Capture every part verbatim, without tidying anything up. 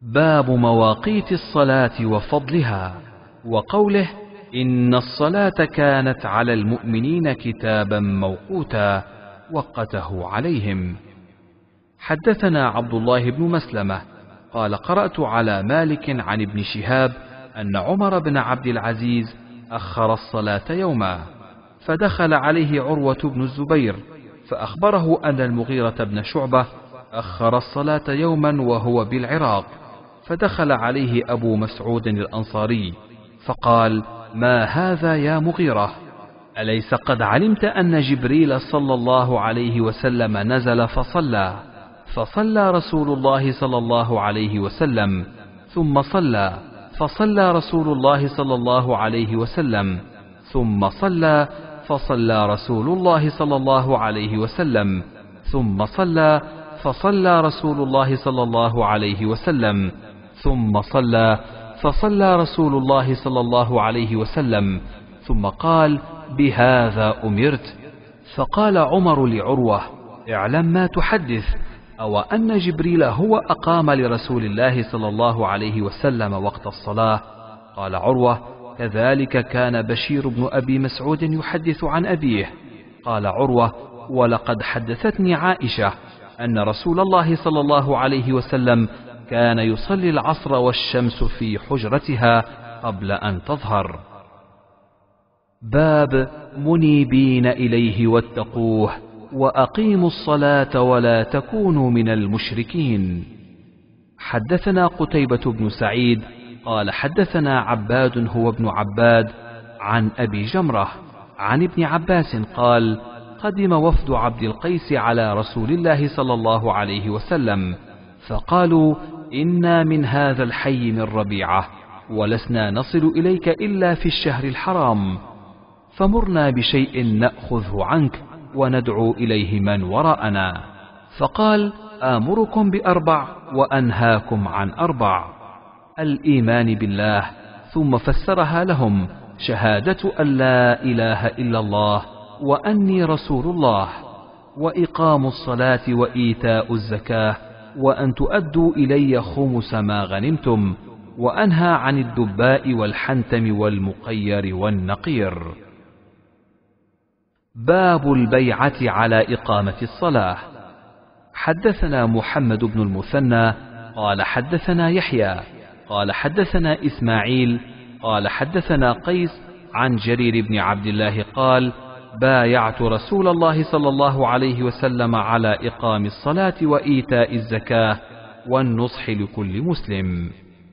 باب مواقيت الصلاة وفضلها، وقوله إن الصلاة كانت على المؤمنين كتابا موقوتا وقته عليهم. حدثنا عبد الله بن مسلمة قال قرأت على مالك عن ابن شهاب أن عمر بن عبد العزيز أخر الصلاة يوما، فدخل عليه عروة بن الزبير فأخبره أن المغيرة بن شعبة أخر الصلاة يوما وهو بالعراق، فدخل عليه أبو مسعود الأنصاري فقال: ما هذا يا مغيرة؟ أليس قد علمت أن جبريل صلى الله عليه وسلم نزل فصلى فصلى رسول الله صلى الله عليه وسلم ثم صلى فصلى رسول الله صلى الله عليه وسلم ثم صلى فصلى رسول الله صلى الله عليه وسلم ثم صلى فصلى رسول الله صلى الله عليه وسلم ثم صلى فصلى رسول الله صلى الله عليه وسلم ثم قال: بهذا أمرت. فقال عمر لعروة: اعلم ما تحدث، أو أن جبريل هو أقام لرسول الله صلى الله عليه وسلم وقت الصلاة؟ قال عروة: كذلك كان بشير بن أبي مسعود يحدث عن أبيه. قال عروة: ولقد حدثتني عائشة أن رسول الله صلى الله عليه وسلم كان يصلي العصر والشمس في حجرتها قبل أن تظهر. باب منيبين إليه واتقوه وأقيموا الصلاة ولا تكونوا من المشركين. حدثنا قتيبة بن سعيد قال حدثنا عباد هو ابن عباد عن أبي جمرة عن ابن عباس قال: قدم وفد عبد القيس على رسول الله صلى الله عليه وسلم فقالوا: إنا من هذا الحي من ربيعة ولسنا نصل إليك إلا في الشهر الحرام، فمرنا بشيء نأخذه عنك وندعو إليه من وراءنا. فقال: آمركم بأربع وأنهاكم عن أربع: الإيمان بالله، ثم فسرها لهم: شهادة أن لا إله إلا الله وأني رسول الله، وإقام الصلاة وإيتاء الزكاة، وأن تؤدوا إلي خمس ما غنمتم، وأنهى عن الدباء والحنتم والمقير والنقير. باب البيعة على إقامة الصلاة. حدثنا محمد بن المثنى قال حدثنا يحيى قال حدثنا إسماعيل قال حدثنا قيس عن جرير بن عبد الله قال: بايعت رسول الله صلى الله عليه وسلم على إقام الصلاة وإيتاء الزكاة والنصح لكل مسلم.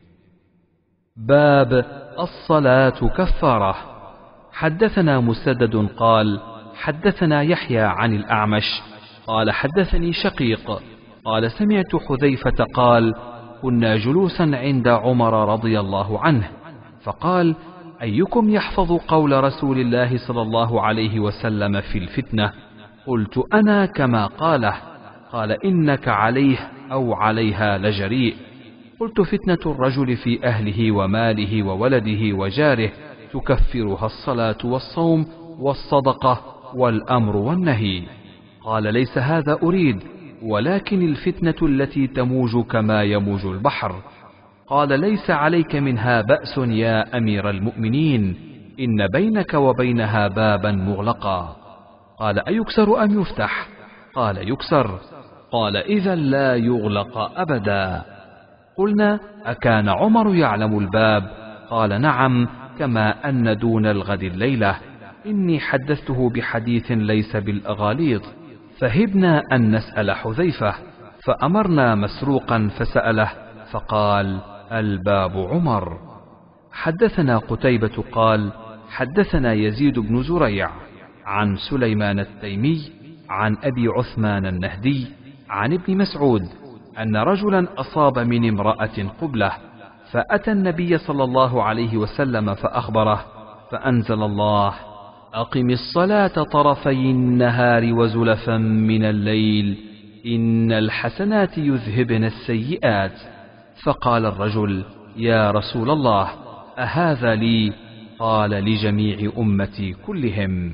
باب الصلاة كفارة. حدثنا مسدد قال حدثنا يحيى عن الأعمش قال حدثني شقيق قال سمعت حذيفة قال: كنا جلوسا عند عمر رضي الله عنه فقال: أيكم يحفظ قول رسول الله صلى الله عليه وسلم في الفتنة؟ قلت: أنا كما قاله. قال: إنك عليه أو عليها لجريء. قلت: فتنة الرجل في أهله وماله وولده وجاره تكفرها الصلاة والصوم والصدقة والأمر والنهي. قال: ليس هذا أريد، ولكن الفتنة التي تموج كما يموج البحر. قال: ليس عليك منها بأس يا أمير المؤمنين، إن بينك وبينها بابا مغلقا. قال: أيكسر أم يفتح؟ قال: يكسر. قال: إذا لا يغلق أبدا. قلنا: أكان عمر يعلم الباب؟ قال: نعم، كما أن دون الغد الليلة. إني حدثته بحديث ليس بالأغاليط، فهبنا أن نسأل حذيفة، فأمرنا مسروقا فسأله فقال: الباب عمر. حدثنا قتيبة قال حدثنا يزيد بن زريع عن سليمان التيمي عن أبي عثمان النهدي عن ابن مسعود أن رجلا أصاب من امرأة قبلة، فأتى النبي صلى الله عليه وسلم فأخبره، فأنزل الله: أقم الصلاة طرفي النهار وزلفا من الليل إن الحسنات يذهبن السيئات. فقال الرجل: يا رسول الله، أهذا لي؟ قال: لجميع أمتي كلهم.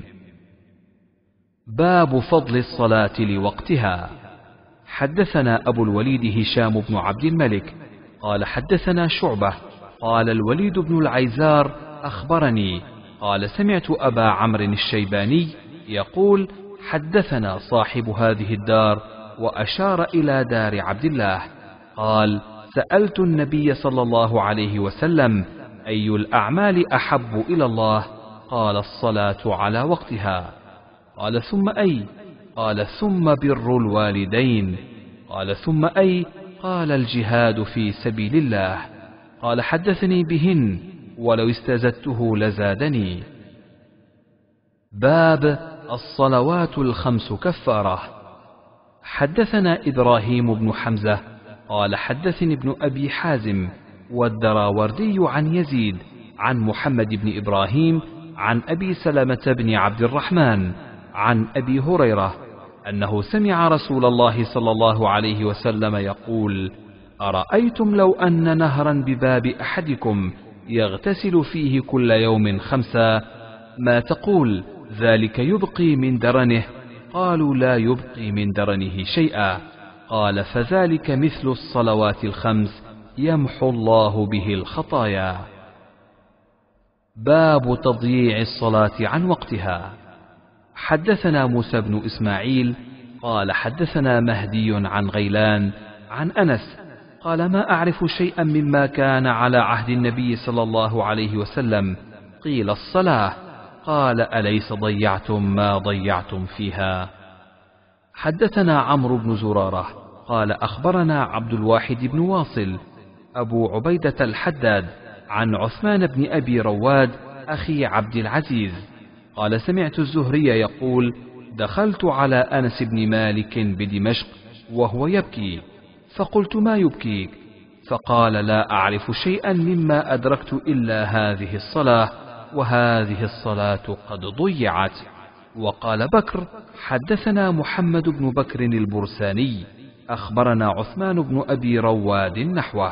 باب فضل الصلاة لوقتها. حدثنا أبو الوليد هشام بن عبد الملك قال حدثنا شعبة قال الوليد بن العيزار أخبرني قال سمعت أبا عمرو الشيباني يقول حدثنا صاحب هذه الدار، وأشار إلى دار عبد الله. قال سألت النبي صلى الله عليه وسلم أي الأعمال أحب إلى الله؟ قال الصلاة على وقتها. قال ثم أي؟ قال ثم بر الوالدين. قال ثم أي؟ قال الجهاد في سبيل الله. قال حدثني بهن ولو استزدته لزادني. باب الصلوات الخمس كفارة. حدثنا إبراهيم بن حمزة قال حدثني ابن أبي حازم والدراوردي عن يزيد عن محمد بن إبراهيم عن أبي سلمة بن عبد الرحمن عن أبي هريرة أنه سمع رسول الله صلى الله عليه وسلم يقول: أرأيتم لو أن نهرا بباب أحدكم يغتسل فيه كل يوم خمسا، ما تقول؟ ذلك يبقي من درنه؟ قالوا لا يبقي من درنه شيئا. قال فذلك مثل الصلوات الخمس يمحو الله به الخطايا. باب تضييع الصلاة عن وقتها. حدثنا موسى بن إسماعيل قال حدثنا مهدي عن غيلان عن أنس قال ما أعرف شيئا مما كان على عهد النبي صلى الله عليه وسلم. قيل الصلاة، قال أليس ضيعتم ما ضيعتم فيها؟ حدثنا عمرو بن زرارة قال أخبرنا عبد الواحد بن واصل أبو عبيدة الحداد عن عثمان بن أبي رواد أخي عبد العزيز قال سمعت الزهري يقول: دخلت على أنس بن مالك بدمشق وهو يبكي، فقلت: ما يبكيك؟ فقال: لا أعرف شيئا مما أدركت إلا هذه الصلاة، وهذه الصلاة قد ضيعت. وقال بكر: حدثنا محمد بن بكر البرساني أخبرنا عثمان بن أبي رواد نحوه.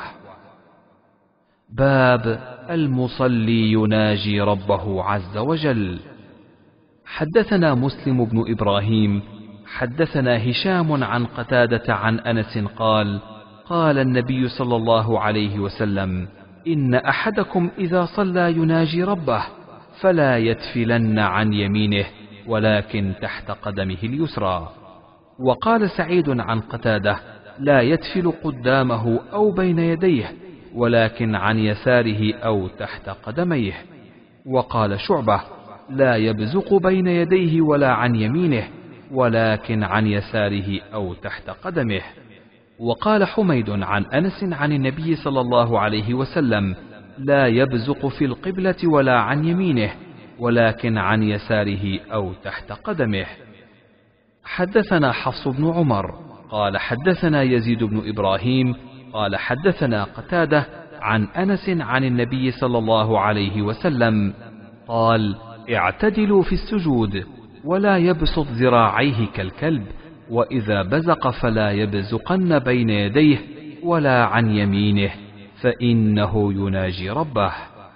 باب المصلي يناجي ربه عز وجل. حدثنا مسلم بن إبراهيم حدثنا هشام عن قتادة عن أنس قال: قال النبي صلى الله عليه وسلم: إن أحدكم إذا صلى يناجي ربه فلا يتفلن عن يمينه ولكن تحت قدمه اليسرى. وقال سعيد عن قتادة: لا يتفل قدامه أو بين يديه ولكن عن يساره أو تحت قدميه. وقال شعبة: لا يبزق بين يديه ولا عن يمينه ولكن عن يساره أو تحت قدمه. وقال حميد عن أنس عن النبي صلى الله عليه وسلم: لا يبزق في القبلة ولا عن يمينه ولكن عن يساره أو تحت قدمه. حدثنا حفص بن عمر قال حدثنا يزيد بن إبراهيم قال حدثنا قتادة عن أنس عن النبي صلى الله عليه وسلم قال: اعتدلوا في السجود ولا يبسط ذراعيه كالكلب، وإذا بزق فلا يبزقن بين يديه ولا عن يمينه فإنه يناجي ربه.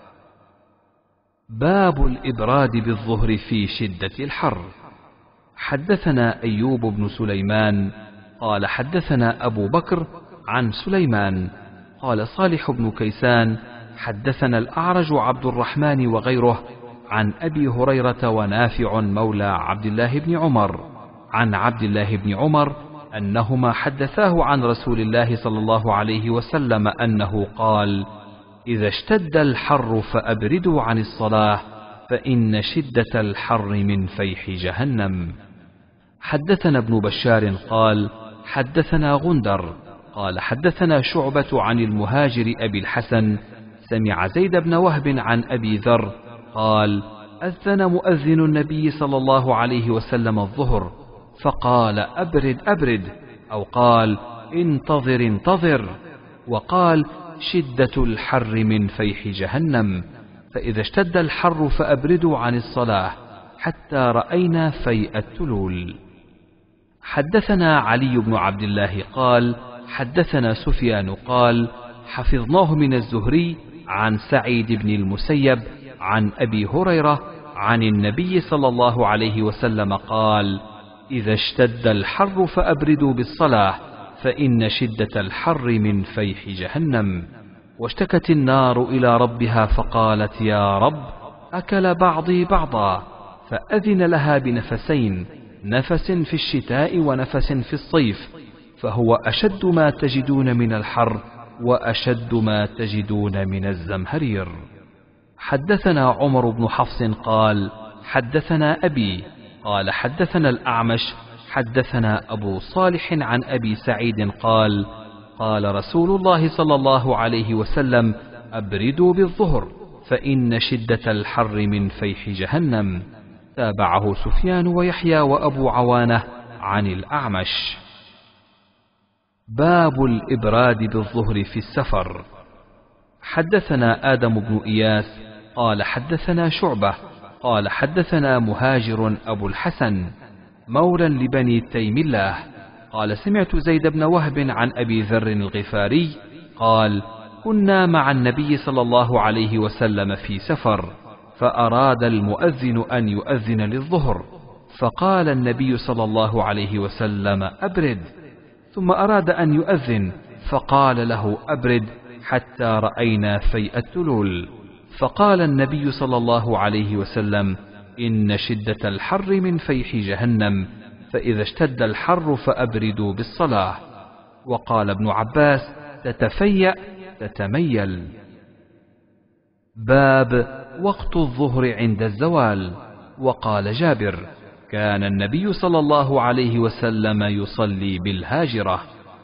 باب الإبراد بالظهر في شدة الحر. حدثنا أيوب بن سليمان قال حدثنا أبو بكر عن سليمان قال صالح بن كيسان حدثنا الأعرج عبد الرحمن وغيره عن أبي هريرة ونافع مولى عبد الله بن عمر عن عبد الله بن عمر أنهما حدثاه عن رسول الله صلى الله عليه وسلم أنه قال: إذا اشتد الحر فأبردوا عن الصلاة فإن شدة الحر من فيح جهنم. حدثنا ابن بشار قال حدثنا غندر قال حدثنا شعبة عن المهاجر أبي الحسن سمع زيد بن وهب عن أبي ذر قال: أذن مؤذن النبي صلى الله عليه وسلم الظهر فقال: أبرد أبرد، أو قال: انتظر انتظر، وقال: شدة الحر من فيح جهنم، فإذا اشتد الحر فأبردوا عن الصلاة حتى رأينا فيء التلول. حدثنا علي بن عبد الله قال حدثنا سفيان قال حفظناه من الزهري عن سعيد بن المسيب عن أبي هريرة عن النبي صلى الله عليه وسلم قال: إذا اشتد الحر فأبردوا بالصلاة فإن شدة الحر من فيح جهنم. واشتكت النار إلى ربها فقالت يا رب أكل بعضي بعضا، فأذن لها بنفسين، نفس في الشتاء ونفس في الصيف، فهو أشد ما تجدون من الحر وأشد ما تجدون من الزمهرير. حدثنا عمر بن حفص قال حدثنا أبي قال حدثنا الأعمش حدثنا أبو صالح عن أبي سعيد قال قال رسول الله صلى الله عليه وسلم أبردوا بالظهر فإن شدة الحر من فيح جهنم. تابعه سفيان ويحيى وأبو عوانة عن الأعمش. باب الإبراد بالظهر في السفر. حدثنا آدم بن إياس قال حدثنا شعبة قال حدثنا مهاجر أبو الحسن مولى لبني تيم الله قال سمعت زيد بن وهب عن أبي ذر الغفاري قال كنا مع النبي صلى الله عليه وسلم في سفر، فأراد المؤذن أن يؤذن للظهر، فقال النبي صلى الله عليه وسلم أبرد، ثم أراد أن يؤذن فقال له أبرد حتى رأينا فيء التلول، فقال النبي صلى الله عليه وسلم إن شدة الحر من فيح جهنم، فإذا اشتد الحر فأبردوا بالصلاة. وقال ابن عباس تتفيأ تتميل. باب وقت الظهر عند الزوال. وقال جابر كان النبي صلى الله عليه وسلم يصلي بالهاجرة.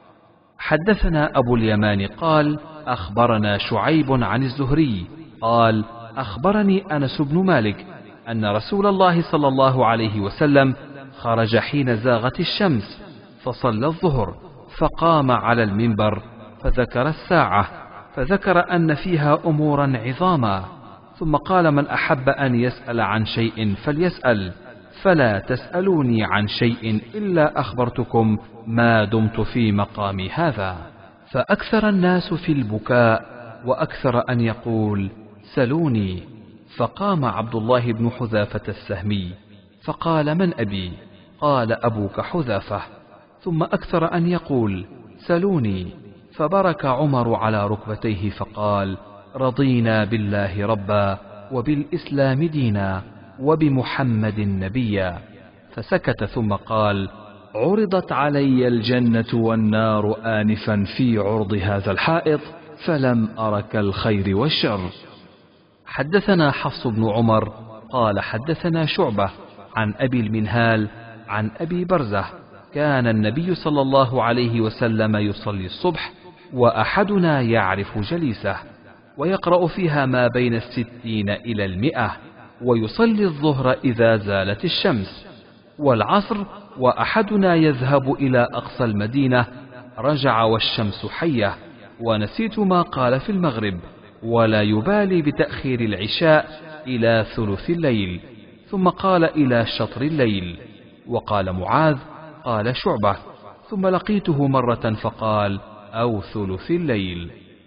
حدثنا أبو اليمان قال أخبرنا شعيب عن الزهري قال أخبرني أنس بن مالك أن رسول الله صلى الله عليه وسلم خرج حين زاغت الشمس فصلى الظهر، فقام على المنبر فذكر الساعة، فذكر أن فيها أمورا عظاما، ثم قال من أحب أن يسأل عن شيء فليسأل، فلا تسألوني عن شيء إلا أخبرتكم ما دمت في مقامي هذا. فأكثر الناس في البكاء، وأكثر أن يقول سلوني، فقام عبد الله بن حذافة السهمي فقال من أبي؟ قال أبوك حذافة. ثم أكثر أن يقول سلوني، فبرك عمر على ركبتيه فقال رضينا بالله ربا وبالإسلام دينا وبمحمد نبيا، فسكت ثم قال عرضت علي الجنة والنار آنفا في عرض هذا الحائط فلم أرك الخير والشر. حدثنا حفص بن عمر قال حدثنا شعبة عن أبي المنهال عن أبي برزة كان النبي صلى الله عليه وسلم يصلي الصبح وأحدنا يعرف جليسه، ويقرأ فيها ما بين الستين إلى المئة، ويصلي الظهر إذا زالت الشمس، والعصر وأحدنا يذهب إلى أقصى المدينة رجع والشمس حية، ونسيت ما قال في المغرب، ولا يبالي بتأخير العشاء إلى ثلث الليل، ثم قال إلى شطر الليل. وقال معاذ قال شعبة ثم لقيته مرة فقال أو ثلث الليل.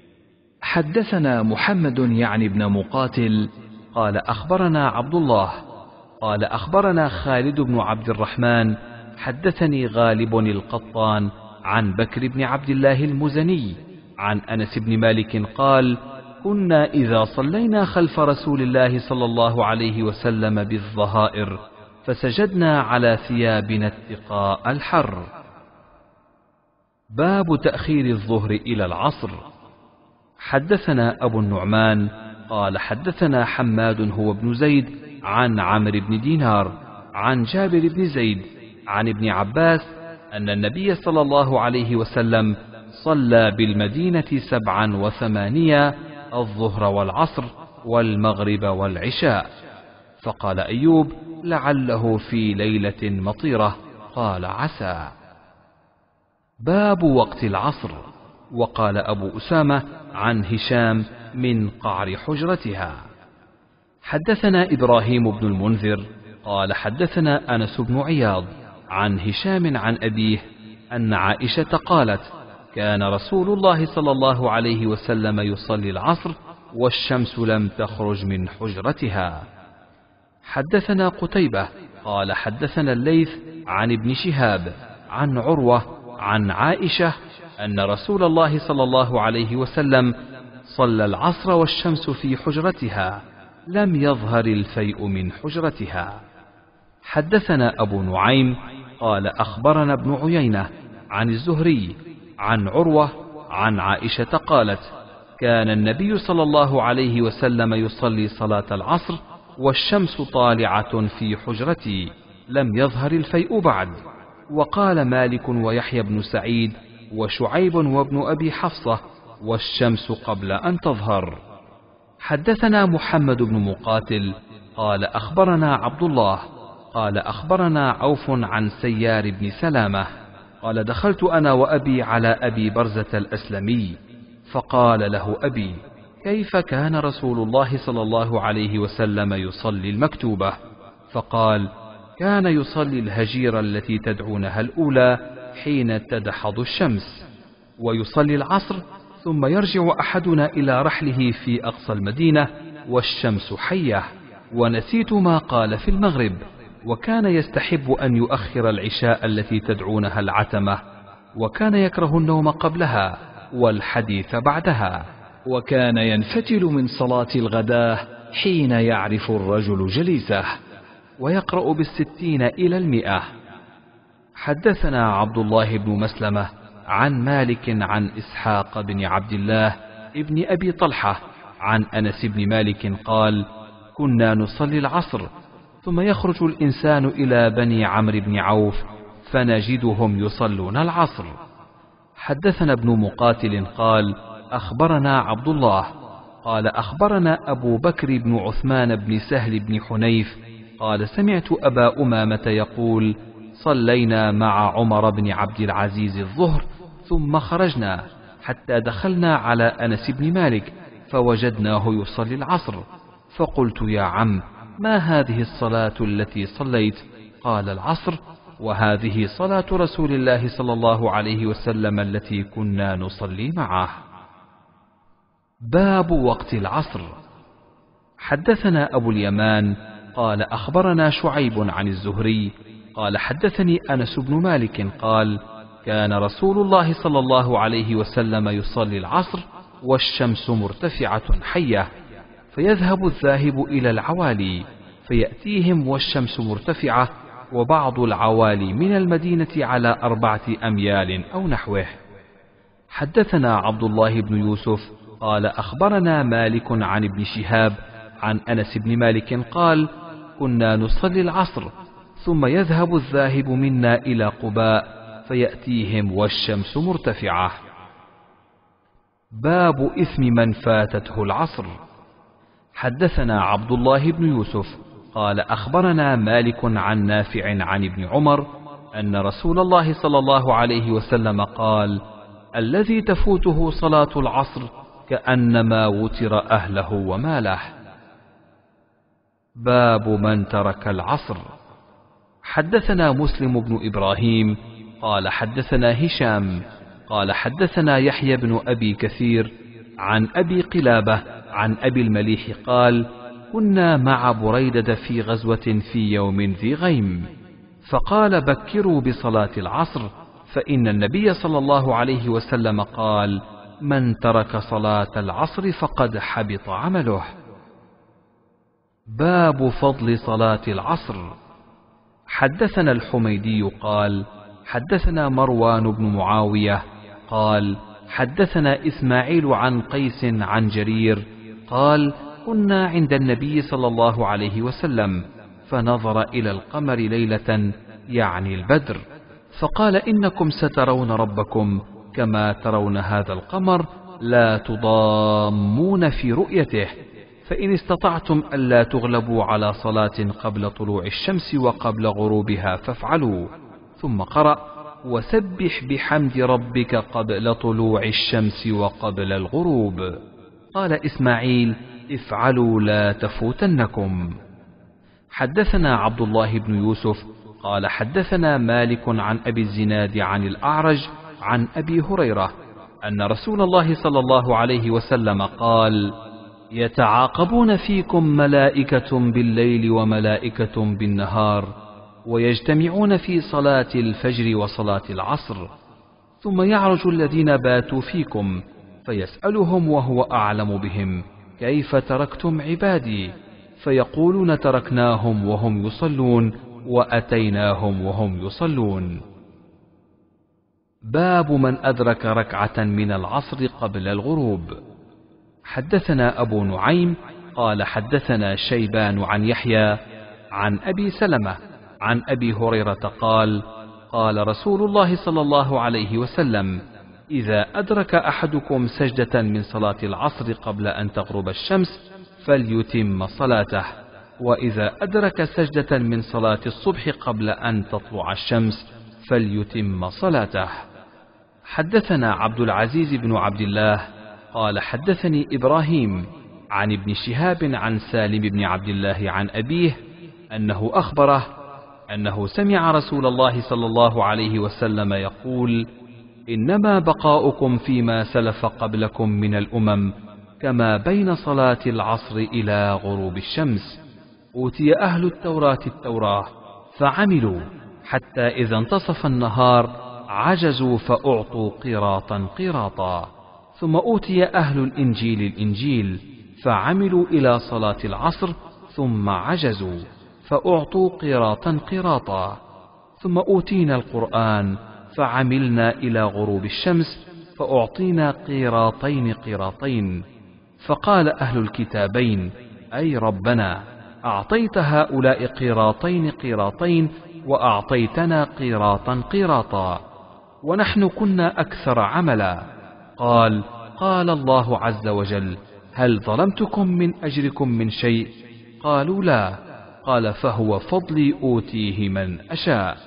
حدثنا محمد يعني بن مقاتل قال أخبرنا عبد الله قال أخبرنا خالد بن عبد الرحمن حدثني غالب القطان عن بكر بن عبد الله المزني عن أنس بن مالك قال كنا إذا صلينا خلف رسول الله صلى الله عليه وسلم بالظهائر فسجدنا على ثيابنا اتقاء الحر. باب تأخير الظهر إلى العصر. حدثنا أبو النعمان قال حدثنا حماد هو ابن زيد عن عمرو بن دينار عن جابر بن زيد عن ابن عباس أن النبي صلى الله عليه وسلم صلى بالمدينة سبعا وثمانية الظهر والعصر والمغرب والعشاء. فقال أيوب لعله في ليلة مطيرة، قال عسى. باب وقت العصر. وقال أبو أسامة عن هشام من قعر حجرتها. حدثنا إبراهيم بن المنذر قال حدثنا أنس بن عياض عن هشام عن أبيه أن عائشة قالت كان رسول الله صلى الله عليه وسلم يصلي العصر والشمس لم تخرج من حجرتها. حدثنا قتيبة قال حدثنا الليث عن ابن شهاب عن عروة عن عائشة أن رسول الله صلى الله عليه وسلم صلى العصر والشمس في حجرتها، لم يظهر الفيء من حجرتها. حدثنا أبو نعيم قال أخبرنا ابن عيينة عن الزهري عن عروة عن عائشة قالت: كان النبي صلى الله عليه وسلم يصلي صلاة العصر والشمس طالعة في حجرتي، لم يظهر الفيء بعد. وقال مالك ويحيى بن سعيد وشعيب وابن أبي حفصة: والشمس قبل أن تظهر. حدثنا محمد بن مقاتل قال أخبرنا عبد الله قال أخبرنا عوف عن سيار بن سلامة قال: دخلت أنا وأبي على أبي برزة الأسلمي، فقال له أبي: كيف كان رسول الله صلى الله عليه وسلم يصلي المكتوبة؟ فقال: كان يصلي الهجير التي تدعونها الأولى حين تدحض الشمس، ويصلي العصر، ثم يرجع أحدنا إلى رحله في أقصى المدينة والشمس حية. ونسيت ما قال في المغرب، وكان يستحب أن يؤخر العشاء التي تدعونها العتمة، وكان يكره النوم قبلها والحديث بعدها، وكان ينفتل من صلاة الغداة حين يعرف الرجل جليسه، ويقرأ بالستين إلى المئة. حدثنا عبد الله بن مسلمة عن مالك عن إسحاق بن عبد الله ابن أبي طلحة عن أنس بن مالك قال: كنا نصلي العصر، ثم يخرج الإنسان إلى بني عمرو بن عوف فنجدهم يصلون العصر. حدثنا ابن مقاتل قال أخبرنا عبد الله قال أخبرنا أبو بكر بن عثمان بن سهل بن حنيف قال: سمعت أبا أمامة يقول: صلينا مع عمر بن عبد العزيز الظهر، ثم خرجنا حتى دخلنا على أنس بن مالك فوجدناه يصلي العصر، فقلت: يا عم، ما هذه الصلاة التي صليت؟ قال: العصر، وهذه صلاة رسول الله صلى الله عليه وسلم التي كنا نصلي معه. باب وقت العصر. حدثنا أبو اليمان قال أخبرنا شعيب عن الزهري قال: حدثني أنس بن مالك قال: كان رسول الله صلى الله عليه وسلم يصلي العصر والشمس مرتفعة حية، فيذهب الذاهب إلى العوالي فيأتيهم والشمس مرتفعة، وبعض العوالي من المدينة على أربعة أميال أو نحوه. حدثنا عبد الله بن يوسف قال أخبرنا مالك عن ابن شهاب عن أنس بن مالك قال: كنا نصلي العصر، ثم يذهب الذاهب منا إلى قباء فيأتيهم والشمس مرتفعة. باب إثم من فاتته العصر. حدثنا عبد الله بن يوسف قال أخبرنا مالك عن نافع عن ابن عمر أن رسول الله صلى الله عليه وسلم قال: الذي تفوته صلاة العصر كأنما وتر أهله وماله. باب من ترك العصر. حدثنا مسلم بن إبراهيم قال حدثنا هشام قال حدثنا يحيى بن أبي كثير عن أبي قلابة عن أبي المليح قال: كنا مع بريدة في غزوة في يوم ذي غيم، فقال: بكروا بصلاة العصر، فإن النبي صلى الله عليه وسلم قال: من ترك صلاة العصر فقد حبط عمله. باب فضل صلاة العصر. حدثنا الحميدي قال حدثنا مروان بن معاوية قال حدثنا إسماعيل عن قيس عن جرير قال: كنا عند النبي صلى الله عليه وسلم فنظر إلى القمر ليلة، يعني البدر، فقال: إنكم سترون ربكم كما ترون هذا القمر، لا تضامون في رؤيته، فإن استطعتم ألا تغلبوا على صلاة قبل طلوع الشمس وقبل غروبها فافعلوا. ثم قرأ: وسبح بحمد ربك قبل طلوع الشمس وقبل الغروب. قال إسماعيل: افعلوا لا تفوتنكم. حدثنا عبد الله بن يوسف قال حدثنا مالك عن أبي الزناد عن الأعرج عن أبي هريرة أن رسول الله صلى الله عليه وسلم قال: يتعاقبون فيكم ملائكة بالليل وملائكة بالنهار، ويجتمعون في صلاة الفجر وصلاة العصر، ثم يعرج الذين باتوا فيكم فيسألهم وهو أعلم بهم: كيف تركتم عبادي؟ فيقولون: تركناهم وهم يصلون وأتيناهم وهم يصلون. باب من أدرك ركعة من العصر قبل الغروب. حدثنا أبو نعيم قال حدثنا شيبان عن يحيى عن أبي سلمة عن أبي هريرة قال: قال رسول الله صلى الله عليه وسلم: إذا أدرك أحدكم سجدة من صلاة العصر قبل أن تغرب الشمس فليتم صلاته، وإذا أدرك سجدة من صلاة الصبح قبل أن تطلع الشمس فليتم صلاته. حدثنا عبد العزيز بن عبد الله قال حدثني إبراهيم عن ابن شهاب عن سالم بن عبد الله عن أبيه أنه أخبره أنه سمع رسول الله صلى الله عليه وسلم يقول: إنما بقاؤكم فيما سلف قبلكم من الأمم كما بين صلاة العصر إلى غروب الشمس. أوتي أهل التوراة التوراة فعملوا حتى إذا انتصف النهار عجزوا فأعطوا قيراطا قيراطا، ثم أوتي أهل الإنجيل الإنجيل فعملوا إلى صلاة العصر ثم عجزوا فأعطوا قيراطا قيراطا، ثم أوتينا القرآن فعملنا إلى غروب الشمس فأعطينا قيراطين قيراطين. فقال أهل الكتابين: أي ربنا، أعطيت هؤلاء قيراطين قيراطين وأعطيتنا قيراطا قيراطا، ونحن كنا أكثر عملا. قال: قال الله عز وجل: هل ظلمتكم من أجركم من شيء؟ قالوا: لا. قال: فهو فضلي أوتيه من أشاء.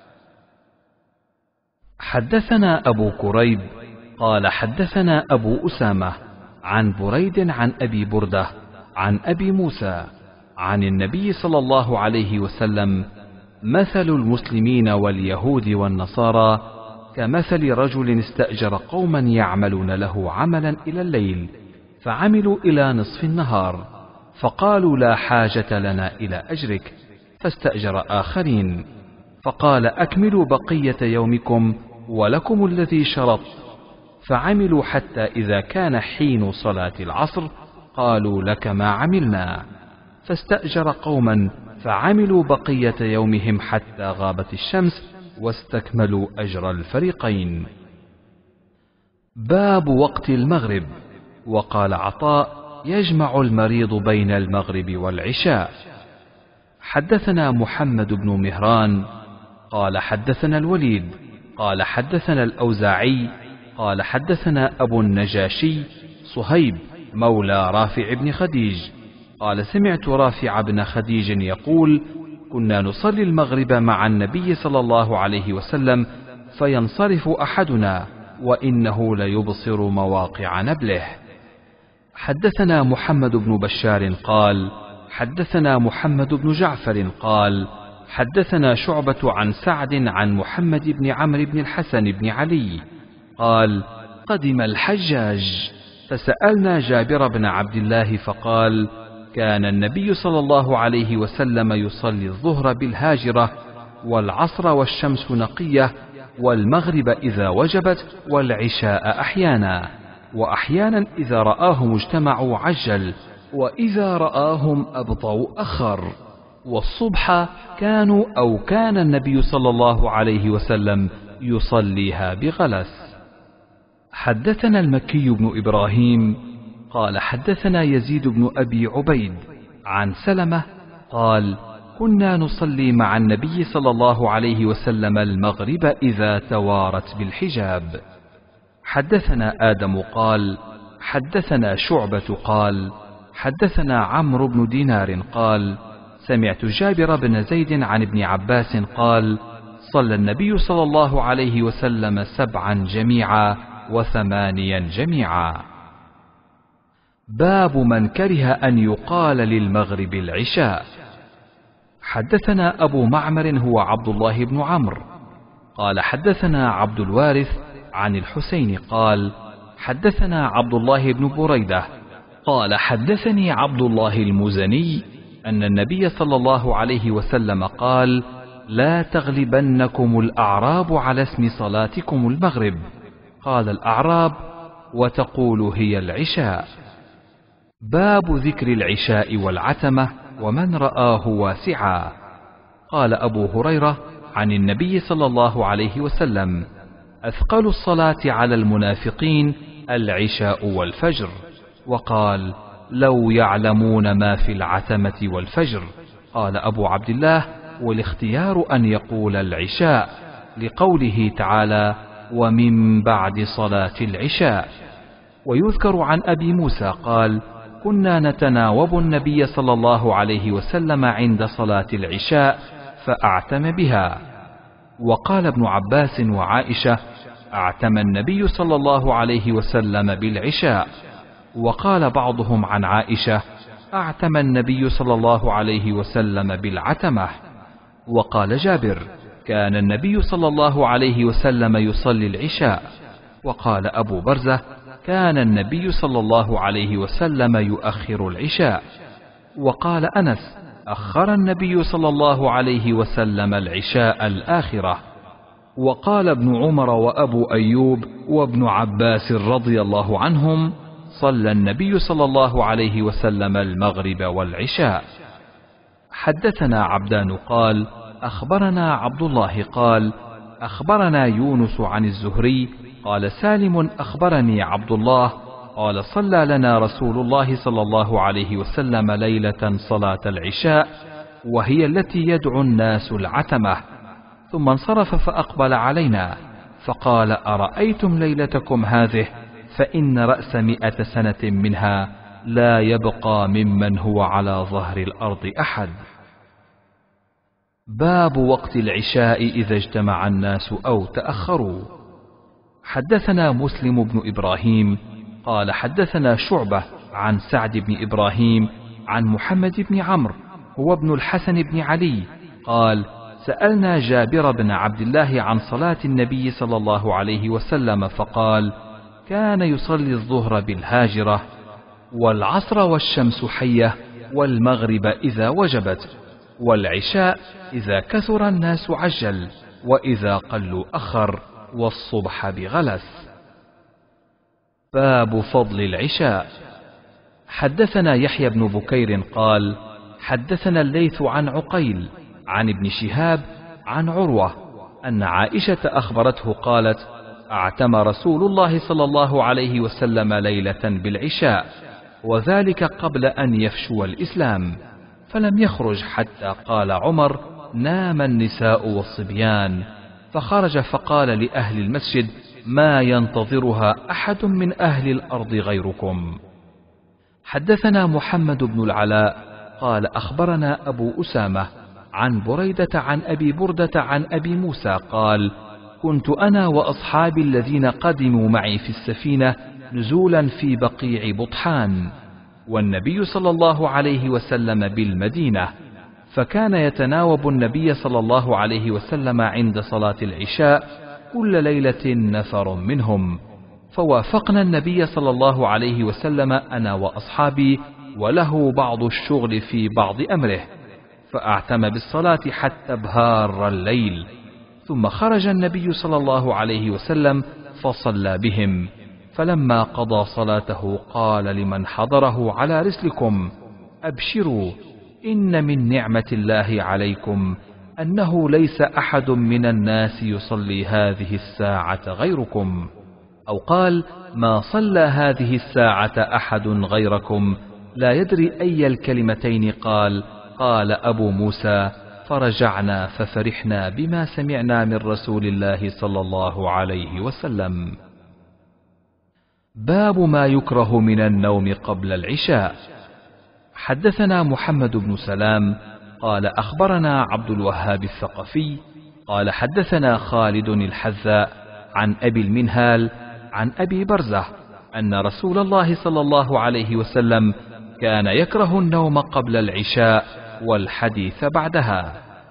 حدثنا أبو كريب قال حدثنا أبو أسامة عن بريد عن أبي بردة عن أبي موسى عن النبي صلى الله عليه وسلم: مثل المسلمين واليهود والنصارى كمثل رجل استأجر قوما يعملون له عملا إلى الليل فعملوا إلى نصف النهار، فقالوا: لا حاجة لنا إلى أجرك، فاستأجر آخرين، فقال: أكملوا بقية يومكم ولكم الذي شرط. فعملوا حتى إذا كان حين صلاة العصر قالوا: لك ما عملنا، فاستأجر قوما فعملوا بقية يومهم حتى غابت الشمس واستكملوا أجر الفريقين. باب وقت المغرب. وقال عطاء: يجمع المريض بين المغرب والعشاء. حدثنا محمد بن مهران قال حدثنا الوليد قال حدثنا الأوزاعي قال حدثنا أبو النجاشي صهيب مولى رافع بن خديج قال: سمعت رافع بن خديج يقول: كنا نصلي المغرب مع النبي صلى الله عليه وسلم فينصرف أحدنا وإنه ليبصر مواقع نبله. حدثنا محمد بن بشار قال حدثنا محمد بن جعفر قال حدثنا شعبة عن سعد عن محمد بن عمرو بن الحسن بن علي قال: قدم الحجاج فسألنا جابر بن عبد الله فقال: كان النبي صلى الله عليه وسلم يصلي الظهر بالهاجرة والعصر والشمس نقية والمغرب إذا وجبت والعشاء أحيانا، وأحيانا إذا رآهم اجتمعوا عجل وإذا رآهم أبطأوا أخر، والصبح كانوا أو كان النبي صلى الله عليه وسلم يصليها بغلس. حدثنا المكي بن إبراهيم قال حدثنا يزيد بن أبي عبيد عن سلمة قال: كنا نصلي مع النبي صلى الله عليه وسلم المغرب إذا توارت بالحجاب. حدثنا آدم قال حدثنا شعبة قال حدثنا عمرو بن دينار قال: سمعت جابر بن زيد عن ابن عباس قال: صلى النبي صلى الله عليه وسلم سبعا جميعا وثمانيا جميعا. باب من كره أن يقال للمغرب العشاء. حدثنا أبو معمر هو عبد الله بن عمرو قال حدثنا عبد الوارث عن الحسين قال حدثنا عبد الله بن بريدة قال حدثني عبد الله المزني أن النبي صلى الله عليه وسلم قال: لا تغلبنكم الأعراب على اسم صلاتكم المغرب، قال الأعراب: وتقول هي العشاء. باب ذكر العشاء والعتمة ومن رآه واسعا. قال أبو هريرة عن النبي صلى الله عليه وسلم: أثقل الصلاة على المنافقين العشاء والفجر. وقال: لو يعلمون ما في العتمة والفجر. قال أبو عبد الله: والاختيار أن يقول العشاء، لقوله تعالى: ومن بعد صلاة العشاء. ويذكر عن أبي موسى قال: كنا نتناوب النبي صلى الله عليه وسلم عند صلاة العشاء فأعتم بها. وقال ابن عباس وعائشة: أعتم النبي صلى الله عليه وسلم بالعشاء. وقال بعضهم عن عائشة: أعتم النبي صلى الله عليه وسلم بالعتمة. وقال جابر: كان النبي صلى الله عليه وسلم يصلي العشاء. وقال أبو برزة: كان النبي صلى الله عليه وسلم يؤخر العشاء. وقال أنس: أخر النبي صلى الله عليه وسلم العشاء الآخرة. وقال ابن عمر وأبو أيوب وابن عباس رضي الله عنهم: صلى النبي صلى الله عليه وسلم المغرب والعشاء. حدثنا عبدان قال: أخبرنا عبد الله قال: أخبرنا يونس عن الزهري قال: سالم أخبرني عبد الله قال: صلى لنا رسول الله صلى الله عليه وسلم ليلة صلاة العشاء، وهي التي يدعو الناس العتمة، ثم انصرف فأقبل علينا فقال: أرأيتم ليلتكم هذه؟ فإن رأس مئة سنة منها لا يبقى ممن هو على ظهر الأرض أحد. باب وقت العشاء إذا اجتمع الناس أو تأخروا. حدثنا مسلم بن إبراهيم قال: حدثنا شعبة عن سعد بن إبراهيم عن محمد بن عمرو هو ابن الحسن بن علي قال: سألنا جابر بن عبد الله عن صلاة النبي صلى الله عليه وسلم فقال: كان يصلي الظهر بالهاجرة، والعصر والشمس حية، والمغرب إذا وجبت، والعشاء إذا كثر الناس عجل، وإذا قلوا أخر، والصبح بغلس. باب فضل العشاء. حدثنا يحيى بن بكير قال: حدثنا الليث عن عقيل عن ابن شهاب عن عروة أن عائشة أخبرته قالت: أعتم رسول الله صلى الله عليه وسلم ليلة بالعشاء، وذلك قبل أن يفشو الإسلام، فلم يخرج حتى قال عمر: نام النساء والصبيان، فخرج فقال لأهل المسجد: ما ينتظرها أحد من أهل الأرض غيركم. حدثنا محمد بن العلاء قال: أخبرنا أبو أسامة عن بريدة عن أبي بردة عن أبي موسى قال: كنت أنا وأصحابي الذين قدموا معي في السفينة نزولا في بقيع بطحان، والنبي صلى الله عليه وسلم بالمدينة، فكان يتناوب النبي صلى الله عليه وسلم عند صلاة العشاء كل ليلة نفر منهم، فوافقنا النبي صلى الله عليه وسلم أنا وأصحابي، وله بعض الشغل في بعض أمره، فأعتم بالصلاة حتى بهار الليل، ثم خرج النبي صلى الله عليه وسلم فصلى بهم، فلما قضى صلاته قال لمن حضره: على رسلكم، أبشروا، إن من نعمة الله عليكم أنه ليس أحد من الناس يصلي هذه الساعة غيركم، أو قال: ما صلى هذه الساعة أحد غيركم. لا يدري أي الكلمتين قال. قال أبو موسى: فرجعنا ففرحنا بما سمعنا من رسول الله صلى الله عليه وسلم. باب ما يكره من النوم قبل العشاء. حدثنا محمد بن سلام قال: أخبرنا عبد الوهاب الثقفي قال: حدثنا خالد الحذاء عن أبي المنهال عن أبي برزة أن رسول الله صلى الله عليه وسلم كان يكره النوم قبل العشاء والحديث بعدها.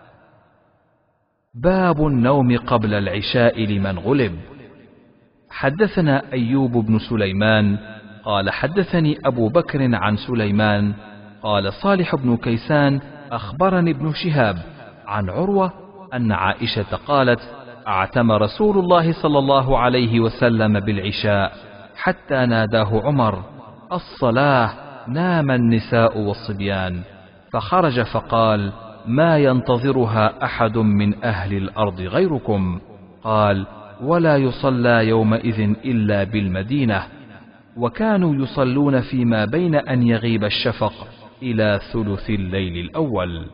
باب النوم قبل العشاء لمن غلب. حدثنا أيوب بن سليمان قال: حدثني أبو بكر عن سليمان قال: صالح بن كيسان أخبرني ابن شهاب عن عروة أن عائشة قالت: أعتم رسول الله صلى الله عليه وسلم بالعشاء حتى ناداه عمر: الصلاة، نام النساء والصبيان. فخرج فقال: ما ينتظرها أحد من أهل الأرض غيركم. قال: ولا يصلى يومئذ إلا بالمدينة. وكانوا يصلون فيما بين أن يغيب الشفق إلى ثلث الليل الأول.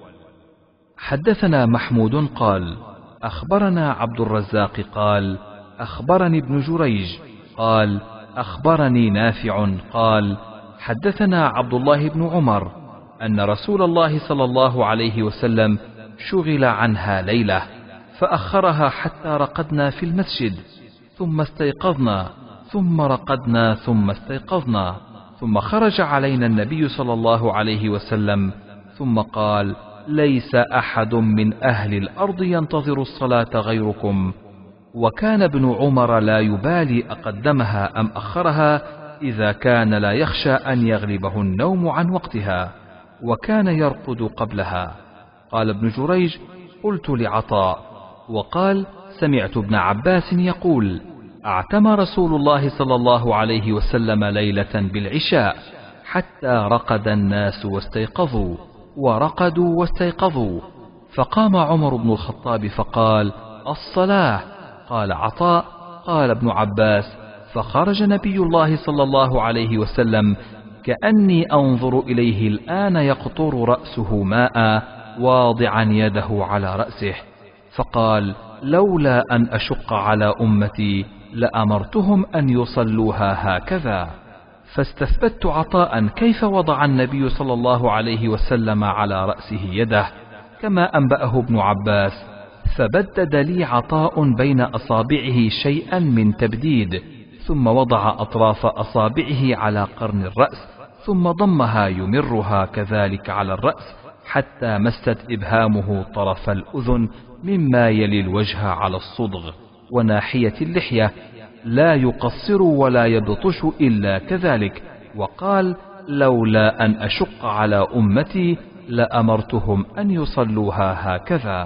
حدثنا محمود قال: أخبرنا عبد الرزاق قال: أخبرني ابن جريج قال: أخبرني نافع قال: حدثنا عبد الله بن عمر أن رسول الله صلى الله عليه وسلم شغل عنها ليلة فأخرها حتى رقدنا في المسجد، ثم استيقظنا، ثم رقدنا، ثم استيقظنا، ثم خرج علينا النبي صلى الله عليه وسلم ثم قال: ليس أحد من أهل الأرض ينتظر الصلاة غيركم. وكان ابن عمر لا يبالي أقدمها أم أخرها إذا كان لا يخشى أن يغلبه النوم عن وقتها، وكان يرقد قبلها. قال ابن جريج: قلت لعطاء، وقال: سمعت ابن عباس يقول: أعتم رسول الله صلى الله عليه وسلم ليلة بالعشاء حتى رقد الناس واستيقظوا، ورقدوا واستيقظوا، فقام عمر بن الخطاب فقال: الصلاة. قال عطاء: قال ابن عباس: فخرج نبي الله صلى الله عليه وسلم كأني أنظر إليه الآن يقطر رأسه ماء واضعا يده على رأسه، فقال: لولا أن أشق على أمتي لأمرتهم أن يصلوها هكذا. فاستثبت عطاء كيف وضع النبي صلى الله عليه وسلم على رأسه يده كما أنبأه ابن عباس، فبدد لي عطاء بين أصابعه شيئا من تبديد، ثم وضع أطراف أصابعه على قرن الرأس، ثم ضمها يمرها كذلك على الرأس حتى مست إبهامه طرف الأذن مما يلي الوجه على الصدغ وناحية اللحية، لا يقصر ولا يبطش إلا كذلك، وقال: لولا أن أشق على أمتي لأمرتهم أن يصلوها هكذا.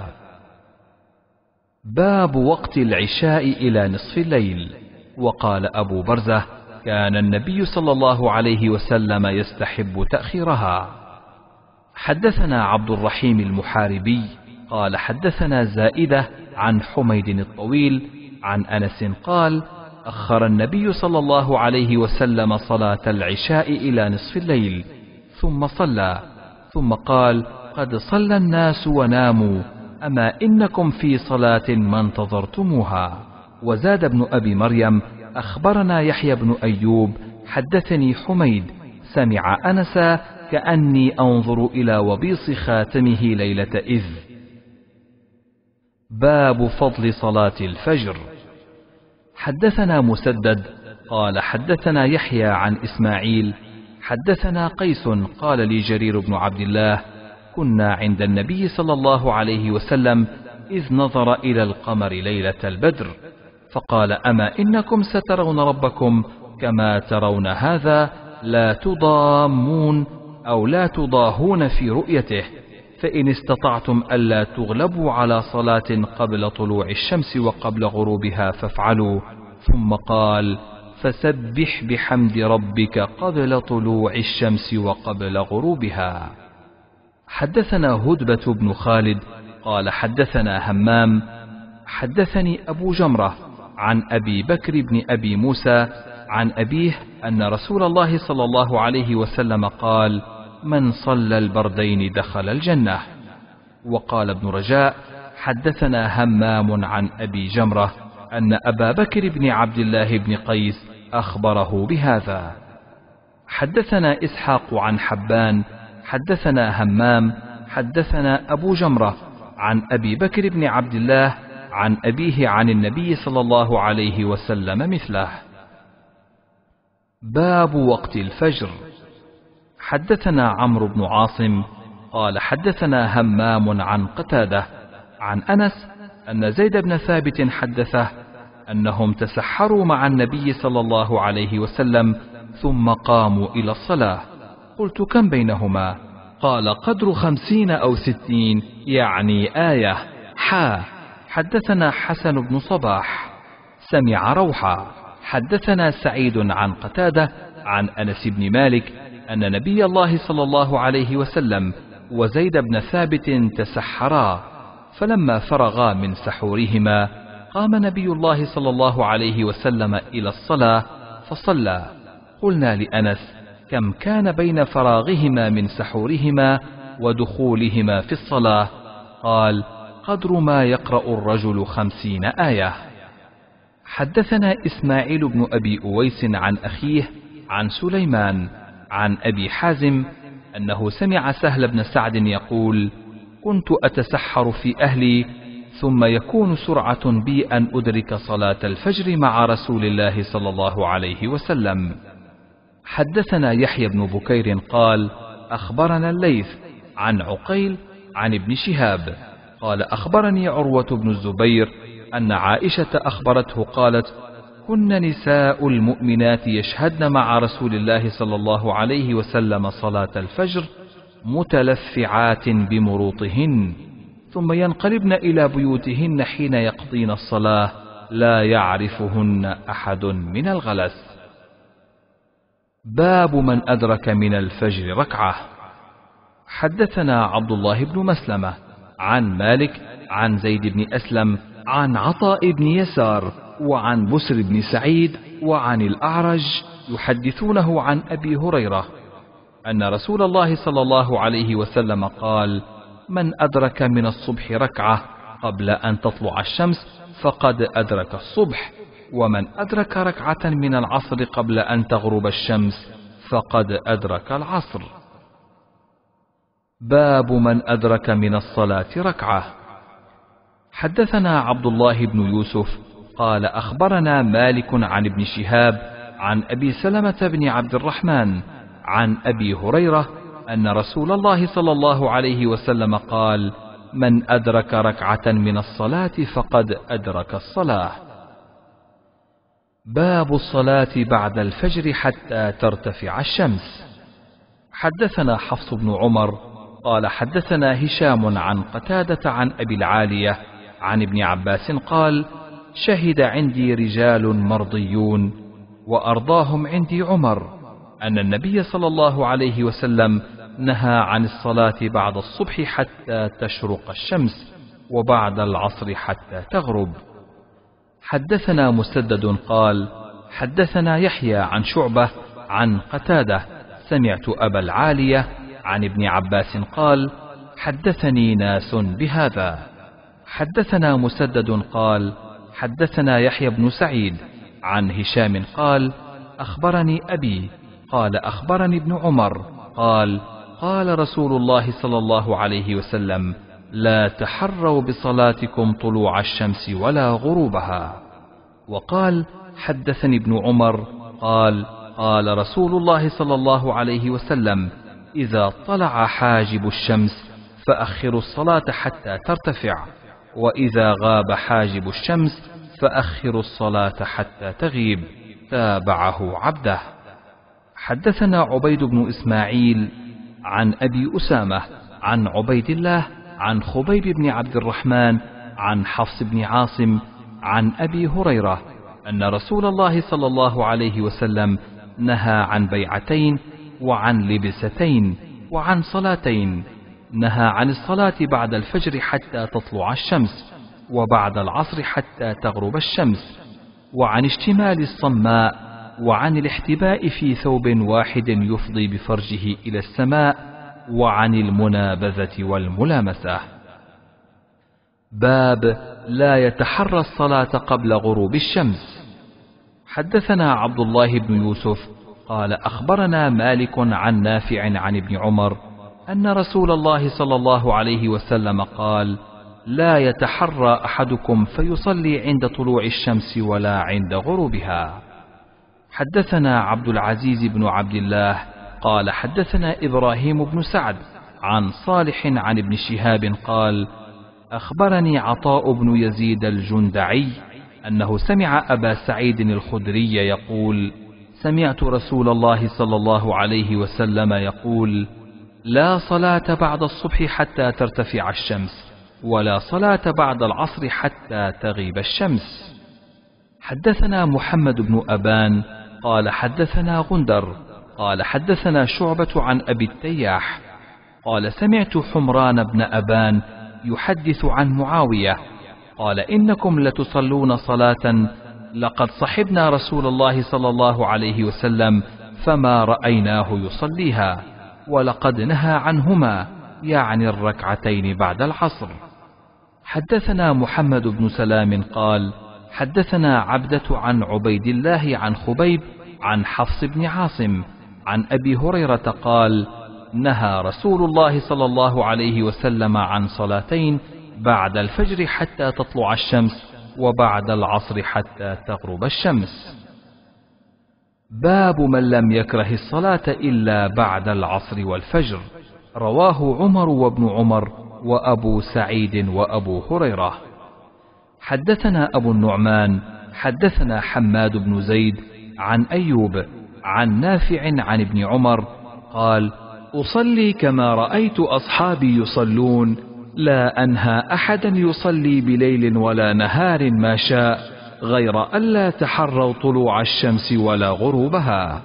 باب وقت العشاء إلى نصف الليل. وقال أبو برزة: كان النبي صلى الله عليه وسلم يستحب تأخيرها. حدثنا عبد الرحيم المحاربي قال: حدثنا زائدة عن حميد الطويل عن أنس قال: أخر النبي صلى الله عليه وسلم صلاة العشاء إلى نصف الليل ثم صلى، ثم قال: قد صلى الناس وناموا، أما إنكم في صلاة ما انتظرتموها. وزاد ابن أبي مريم: أخبرنا يحيى بن أيوب حدثني حميد سمع أنس كأني أنظر إلى وبيص خاتمه ليلة إذ. باب فضل صلاة الفجر. حدثنا مسدد قال: حدثنا يحيى عن إسماعيل حدثنا قيس قال لي جرير بن عبد الله: كنا عند النبي صلى الله عليه وسلم إذ نظر إلى القمر ليلة البدر، فقال: أما إنكم سترون ربكم كما ترون هذا، لا تضامون أو لا تضاهون في رؤيته، فإن استطعتم ألا تغلبوا على صلاة قبل طلوع الشمس وقبل غروبها فافعلوا. ثم قال: فسبح بحمد ربك قبل طلوع الشمس وقبل غروبها. حدثنا هدبة بن خالد قال: حدثنا همام حدثني أبو جمرة عن أبي بكر بن أبي موسى عن أبيه أن رسول الله صلى الله عليه وسلم قال: من صلى البردين دخل الجنة. وقال ابن رجاء: حدثنا همام عن أبي جمرة أن أبا بكر بن عبد الله بن قيس أخبره بهذا. حدثنا إسحاق عن حبان حدثنا همام حدثنا أبو جمرة عن أبي بكر بن عبد الله عن أبيه عن النبي صلى الله عليه وسلم مثله. باب وقت الفجر. حدثنا عمرو بن عاصم قال: حدثنا همام عن قتادة عن أنس أن زيد بن ثابت حدثه أنهم تسحروا مع النبي صلى الله عليه وسلم ثم قاموا إلى الصلاة. قلت: كم بينهما؟ قال: قدر خمسين أو ستين، يعني آية. حا حدثنا حسن بن صباح سمع روحا حدثنا سعيد عن قتادة عن أنس بن مالك أن نبي الله صلى الله عليه وسلم وزيد بن ثابت تسحرا، فلما فرغا من سحورهما قام نبي الله صلى الله عليه وسلم إلى الصلاة فصلى. قلنا لأنس: كم كان بين فراغهما من سحورهما ودخولهما في الصلاة؟ قال: قدر ما يقرأ الرجل خمسين آية. حدثنا إسماعيل بن أبي أويس عن أخيه عن سليمان عن أبي حازم أنه سمع سهل بن سعد يقول: كنت أتسحر في أهلي ثم يكون سرعة بي أن أدرك صلاة الفجر مع رسول الله صلى الله عليه وسلم. حدثنا يحيى بن بكير قال: أخبرنا الليث عن عقيل عن ابن شهاب قال: أخبرني عروة بن الزبير أن عائشة أخبرته قالت: كن نساء المؤمنات يشهدن مع رسول الله صلى الله عليه وسلم صلاة الفجر متلفعات بمروطهن، ثم ينقلبن إلى بيوتهن حين يقضين الصلاة لا يعرفهن أحد من الغلس. باب من أدرك من الفجر ركعة. حدثنا عبد الله بن مسلمة عن مالك عن زيد بن أسلم عن عطاء بن يسار وعن بسر بن سعيد وعن الأعرج يحدثونه عن أبي هريرة أن رسول الله صلى الله عليه وسلم قال: من أدرك من الصبح ركعة قبل أن تطلع الشمس فقد أدرك الصبح، ومن أدرك ركعة من العصر قبل أن تغرب الشمس فقد أدرك العصر. باب من أدرك من الصلاة ركعة. حدثنا عبد الله بن يوسف قال: أخبرنا مالك عن ابن شهاب عن أبي سلمة بن عبد الرحمن عن أبي هريرة أن رسول الله صلى الله عليه وسلم قال: من أدرك ركعة من الصلاة فقد أدرك الصلاة. باب الصلاة بعد الفجر حتى ترتفع الشمس. حدثنا حفص بن عمر قال: حدثنا هشام عن قتادة عن أبي العالية عن ابن عباس قال: شهد عندي رجال مرضيون وأرضاهم عندي عمر أن النبي صلى الله عليه وسلم نهى عن الصلاة بعد الصبح حتى تشرق الشمس وبعد العصر حتى تغرب. حدثنا مسدد قال: حدثنا يحيى عن شعبة عن قتادة سمعت أبا العالية عن ابن عباس قال: حدثني ناس بهذا. حدثنا مسدد قال: حدثنا يحيى بن سعيد عن هشام قال: أخبرني أبي قال: أخبرني ابن عمر قال: قال رسول الله صلى الله عليه وسلم: لا تحروا بصلاتكم طلوع الشمس ولا غروبها. وقال: حدثني ابن عمر قال: قال رسول الله صلى الله عليه وسلم: إذا طلع حاجب الشمس فأخروا الصلاة حتى ترتفع، وإذا غاب حاجب الشمس فأخروا الصلاة حتى تغيب. تابعه عبده. حدثنا عبيد بن إسماعيل عن أبي أسامة عن عبيد الله عن خبيب بن عبد الرحمن عن حفص بن عاصم عن أبي هريرة أن رسول الله صلى الله عليه وسلم نهى عن بيعتين وعن لبستين وعن صلاتين. نهى عن الصلاة بعد الفجر حتى تطلع الشمس، وبعد العصر حتى تغرب الشمس، وعن اشتمال الصماء، وعن الاحتباء في ثوب واحد يفضي بفرجه إلى السماء، وعن المنابذة والملامسة. باب لا يتحرى الصلاة قبل غروب الشمس. حدثنا عبد الله بن يوسف قال: أخبرنا مالك عن نافع عن ابن عمر أن رسول الله صلى الله عليه وسلم قال: لا يتحرى أحدكم فيصلي عند طلوع الشمس ولا عند غروبها. حدثنا عبد العزيز بن عبد الله قال: حدثنا إبراهيم بن سعد عن صالح عن ابن شهاب قال: أخبرني عطاء بن يزيد الجندعي أنه سمع أبا سعيد الخدري يقول: سمعت رسول الله صلى الله عليه وسلم يقول: لا صلاة بعد الصبح حتى ترتفع الشمس، ولا صلاة بعد العصر حتى تغيب الشمس. حدثنا محمد بن أبان قال حدثنا غندر قال حدثنا شعبة عن أبي التياح قال سمعت حمران بن أبان يحدث عن معاوية قال إنكم لتصلون صلاة لقد صحبنا رسول الله صلى الله عليه وسلم فما رأيناه يصليها، ولقد نهى عنهما، يعني الركعتين بعد العصر. حدثنا محمد بن سلام قال حدثنا عبدة عن عبيد الله عن خبيب عن حفص بن عاصم عن أبي هريرة قال نهى رسول الله صلى الله عليه وسلم عن صلاتين بعد الفجر حتى تطلع الشمس وبعد العصر حتى تغرب الشمس. باب من لم يكره الصلاة إلا بعد العصر والفجر. رواه عمر وابن عمر وأبو سعيد وأبو هريرة. حدثنا أبو النعمان حدثنا حماد بن زيد عن أيوب عن نافع عن ابن عمر قال أصلي كما رأيت أصحابي يصلون، لا أنهى أحدا يصلي بليل ولا نهار ما شاء غير ألا تحروا طلوع الشمس ولا غروبها.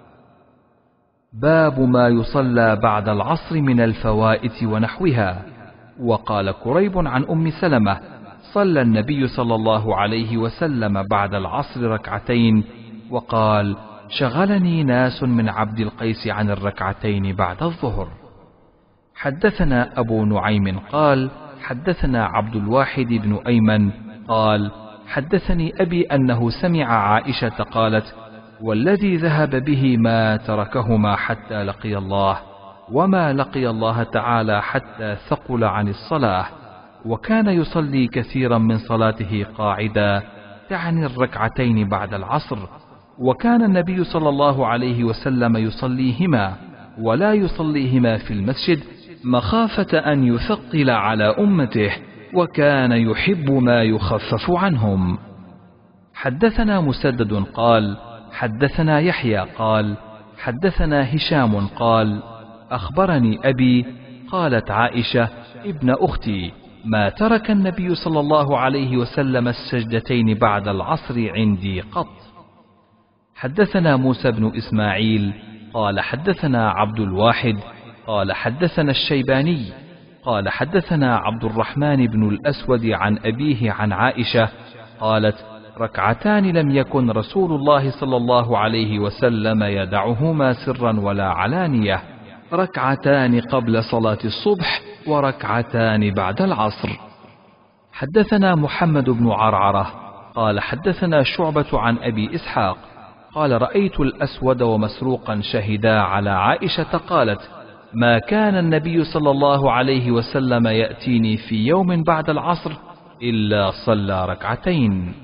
باب ما يصلى بعد العصر من الفوائت ونحوها. وقال كريب عن أم سلمة صلى النبي صلى الله عليه وسلم بعد العصر ركعتين وقال شغلني ناس من عبد القيس عن الركعتين بعد الظهر. حدثنا أبو نعيم قال حدثنا عبد الواحد بن أيمن قال حدثني أبي أنه سمع عائشة قالت والذي ذهب به ما تركهما حتى لقي الله، وما لقي الله تعالى حتى ثقل عن الصلاة، وكان يصلي كثيرا من صلاته قاعدا، تعني الركعتين بعد العصر، وكان النبي صلى الله عليه وسلم يصليهما ولا يصليهما في المسجد مخافة أن يثقل على أمته، وكان يحب ما يخفف عنهم. حدثنا مسدد قال حدثنا يحيى قال حدثنا هشام قال أخبرني أبي قالت عائشة ابن أختي ما ترك النبي صلى الله عليه وسلم السجدتين بعد العصر عندي قط. حدثنا موسى بن إسماعيل قال حدثنا عبد الواحد قال حدثنا الشيباني قال حدثنا عبد الرحمن بن الأسود عن أبيه عن عائشة قالت ركعتان لم يكن رسول الله صلى الله عليه وسلم يدعهما سرا ولا علانية، ركعتان قبل صلاة الصبح وركعتان بعد العصر. حدثنا محمد بن عرعرة قال حدثنا شعبة عن أبي إسحاق قال رأيت الأسود ومسروقا شهدا على عائشة قالت ما كان النبي صلى الله عليه وسلم يأتيني في يوم بعد العصر إلا صلى ركعتين.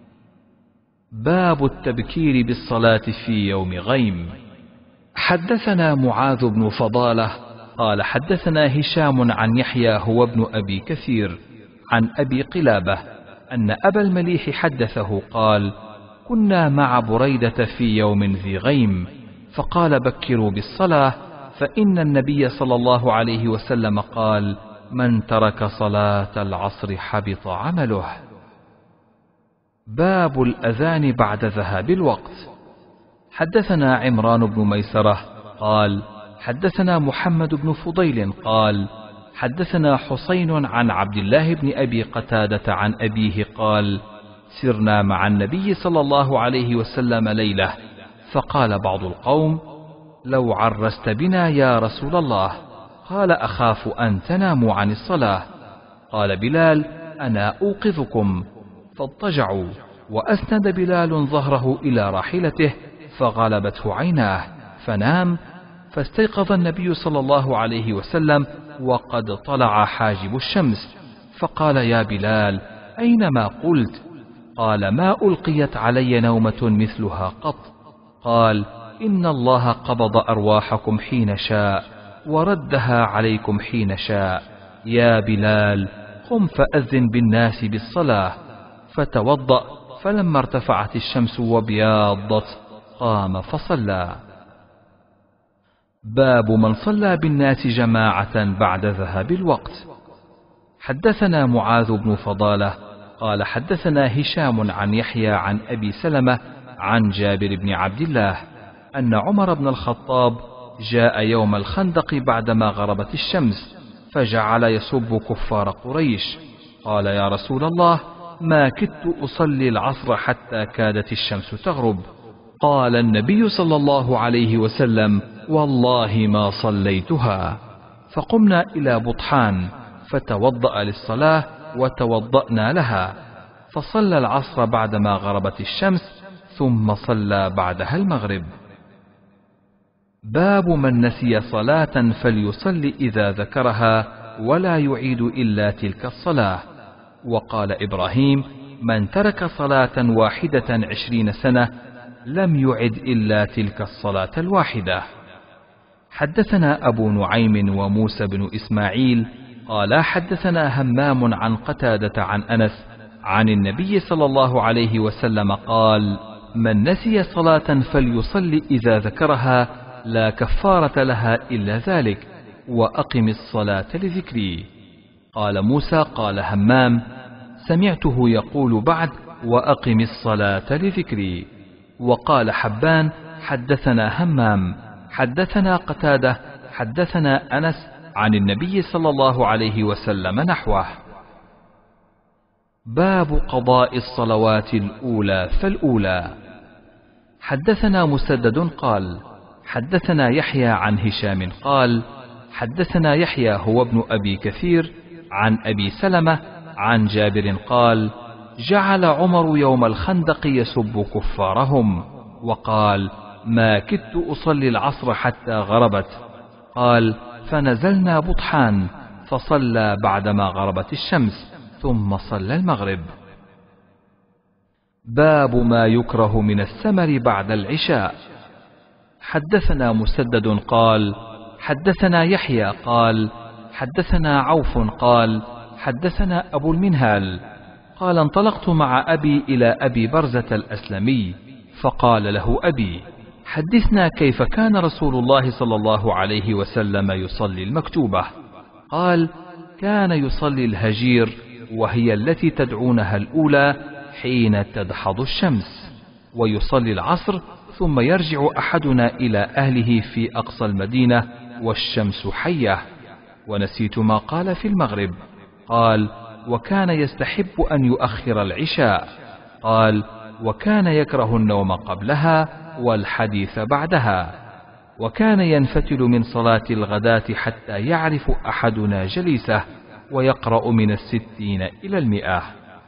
باب التبكير بالصلاة في يوم غيم. حدثنا معاذ بن فضالة قال حدثنا هشام عن يحيى هو ابن أبي كثير عن أبي قلابة أن أبا المليح حدثه قال كنا مع بريدة في يوم ذي غيم فقال بكروا بالصلاة فإن النبي صلى الله عليه وسلم قال من ترك صلاة العصر حبط عمله. باب الأذان بعد ذهاب الوقت. حدثنا عمران بن ميسرة قال حدثنا محمد بن فضيل قال حدثنا حسين عن عبد الله بن أبي قتادة عن أبيه قال سرنا مع النبي صلى الله عليه وسلم ليلة فقال بعض القوم لو عرست بنا يا رسول الله، قال أخاف أن تناموا عن الصلاة. قال بلال أنا أوقظكم، فاضطجعوا وأسند بلال ظهره إلى راحلته فغلبته عيناه فنام، فاستيقظ النبي صلى الله عليه وسلم وقد طلع حاجب الشمس فقال يا بلال أين ما قلت؟ قال ما ألقيت علي نومة مثلها قط. قال إن الله قبض أرواحكم حين شاء وردها عليكم حين شاء، يا بلال قم فأذن بالناس بالصلاة. فتوضأ فلما ارتفعت الشمس وبياضت قام فصلى. باب من صلى بالناس جماعة بعد ذهاب الوقت. حدثنا معاذ بن فضالة قال حدثنا هشام عن يحيى عن أبي سلمة عن جابر بن عبد الله أن عمر بن الخطاب جاء يوم الخندق بعدما غربت الشمس فجعل يسب كفار قريش. قال يا رسول الله ما كدت أصلي العصر حتى كادت الشمس تغرب. قال النبي صلى الله عليه وسلم والله ما صليتها. فقمنا إلى بطحان فتوضأ للصلاة وتوضأنا لها، فصلى العصر بعدما غربت الشمس ثم صلى بعدها المغرب. باب من نسي صلاة فليصلي إذا ذكرها ولا يعيد إلا تلك الصلاة. وقال إبراهيم من ترك صلاة واحدة عشرين سنة لم يعد إلا تلك الصلاة الواحدة. حدثنا أبو نعيم وموسى بن إسماعيل قال حدثنا همام عن قتادة عن أنس عن النبي صلى الله عليه وسلم قال من نسي صلاة فليصلي إذا ذكرها لا كفارة لها إلا ذلك وأقم الصلاة لذكري. قال موسى قال همام سمعته يقول بعد وأقم الصلاة لذكري. وقال حبان حدثنا همام حدثنا قتادة حدثنا أنس عن النبي صلى الله عليه وسلم نحوه. باب قضاء الصلوات الأولى فالأولى. حدثنا مسدد قال حدثنا يحيى عن هشام قال حدثنا يحيى هو ابن أبي كثير عن أبي سلمة عن جابر قال جعل عمر يوم الخندق يسب كفارهم وقال ما كدت أصلي العصر حتى غربت. قال فنزلنا بطحان فصلى بعدما غربت الشمس ثم صلى المغرب. باب ما يكره من السمر بعد العشاء. حدثنا مسدد قال حدثنا يحيى قال حدثنا عوف قال حدثنا أبو المنهال قال انطلقت مع أبي إلى أبي برزة الأسلمي فقال له أبي حدثنا كيف كان رسول الله صلى الله عليه وسلم يصلي المكتوبة. قال كان يصلي الهجير وهي التي تدعونها الأولى حين تدحض الشمس، ويصلي العصر ثم يرجع أحدنا إلى أهله في أقصى المدينة والشمس حية. ونسيت ما قال في المغرب. قال وكان يستحب أن يؤخر العشاء. قال وكان يكره النوم قبلها والحديث بعدها. وكان ينفتل من صلاة الغداة حتى يعرف أحدنا جليسه ويقرأ من الستين إلى المئة.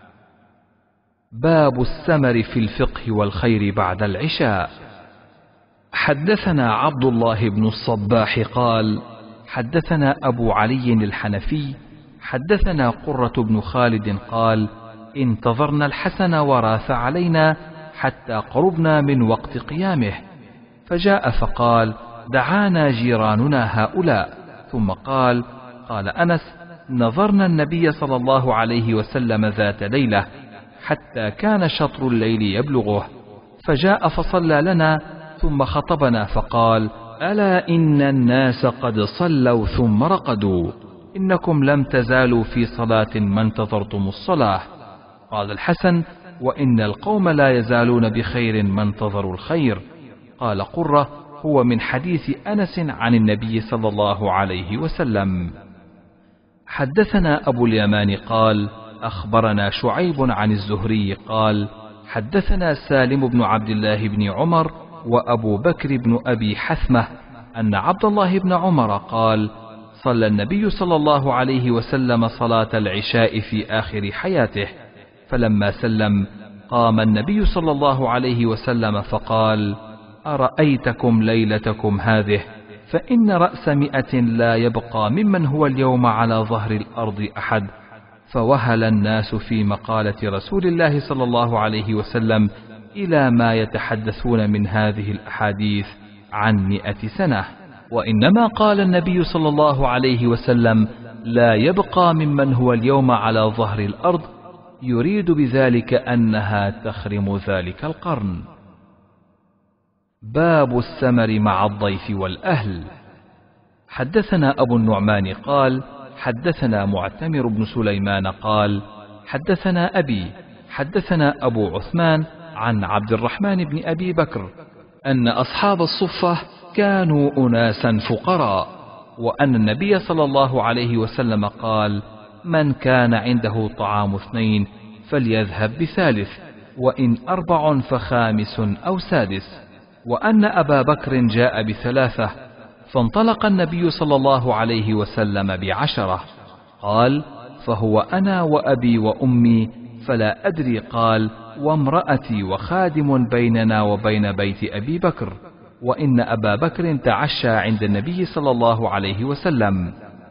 باب السمر في الفقه والخير بعد العشاء. حدثنا عبد الله بن الصباح قال حدثنا أبو علي الحنفي حدثنا قرة بن خالد قال انتظرنا الحسن وراث علينا حتى قربنا من وقت قيامه، فجاء فقال دعانا جيراننا هؤلاء. ثم قال قال أنس نظرنا النبي صلى الله عليه وسلم ذات ليلة حتى كان شطر الليل يبلغه، فجاء فصلى لنا ثم خطبنا فقال ألا إن الناس قد صلوا ثم رقدوا، إنكم لم تزالوا في صلاة ما انتظرتم الصلاة. قال الحسن وإن القوم لا يزالون بخير ما انتظروا الخير. قال قرة هو من حديث أنس عن النبي صلى الله عليه وسلم. حدثنا أبو اليمان قال أخبرنا شعيب عن الزهري قال حدثنا سالم بن عبد الله بن عمر وأبو بكر بن أبي حثمة أن عبد الله بن عمر قال صلى النبي صلى الله عليه وسلم صلاة العشاء في آخر حياته، فلما سلم قام النبي صلى الله عليه وسلم فقال أرأيتكم ليلتكم هذه فإن رأس مئة لا يبقى ممن هو اليوم على ظهر الأرض أحد. فوهل الناس في مقالة رسول الله صلى الله عليه وسلم إلى ما يتحدثون من هذه الأحاديث عن مئة سنة. وإنما قال النبي صلى الله عليه وسلم لا يبقى ممن هو اليوم على ظهر الأرض، يريد بذلك أنها تخرم ذلك القرن. باب السمر مع الضيف والأهل. حدثنا أبو النعمان قال حدثنا معتمر بن سليمان قال حدثنا أبي حدثنا أبو عثمان عن عبد الرحمن بن أبي بكر أن أصحاب الصفة كانوا أناسا فقراء، وأن النبي صلى الله عليه وسلم قال من كان عنده طعام اثنين فليذهب بثالث، وإن أربع فخامس أو سادس، وأن أبا بكر جاء بثلاثة، فانطلق النبي صلى الله عليه وسلم بعشرة. قال فهو أنا وأبي وأمي، فلا أدري قال وامرأتي وخادم بيننا وبين بيت أبي بكر، وإن أبا بكر تعشى عند النبي صلى الله عليه وسلم،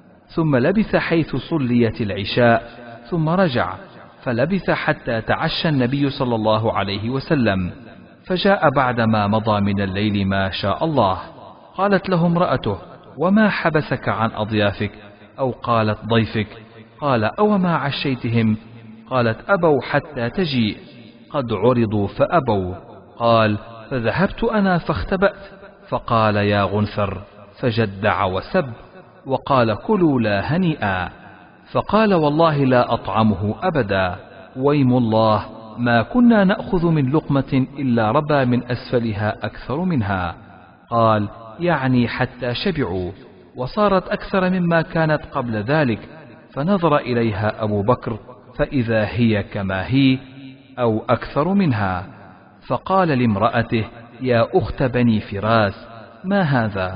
ثم لبث حيث صليت العشاء ثم رجع، فلبث حتى تعشى النبي صلى الله عليه وسلم، فجاء بعدما مضى من الليل ما شاء الله. قالت له امرأته وما حبسك عن أضيافك؟ أو قالت ضيفك؟ قال أوما عشيتهم؟ قالت أبوا حتى تجيء، قد عرضوا فأبوا. قال فذهبت أنا فاختبأت، فقال يا غنثر، فجدع وسب وقال كلوا لا هنيئا، فقال والله لا أطعمه أبدا، ويم الله ما كنا نأخذ من لقمة إلا ربى من أسفلها أكثر منها. قال يعني حتى شبعوا، وصارت أكثر مما كانت قبل ذلك، فنظر إليها أبو بكر فإذا هي كما هي أو أكثر منها، فقال لامرأته يا أخت بني فراس ما هذا؟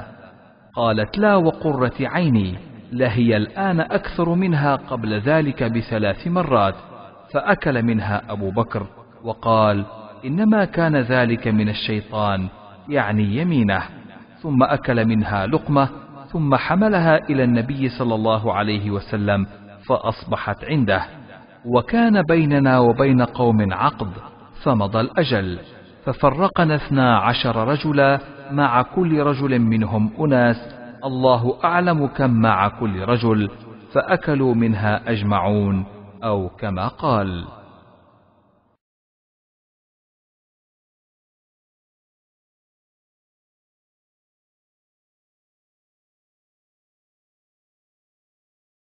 قالت لا وقرة عيني، لهي الآن أكثر منها قبل ذلك بثلاث مرات. فأكل منها أبو بكر وقال إنما كان ذلك من الشيطان، يعني يمينه، ثم أكل منها لقمة، ثم حملها إلى النبي صلى الله عليه وسلم فأصبحت عنده، وكان بيننا وبين قوم عقد، فمضى الأجل، ففرقنا اثنا عشر رجلا، مع كل رجل منهم أناس، الله أعلم كم مع كل رجل، فأكلوا منها أجمعون، أو كما قال.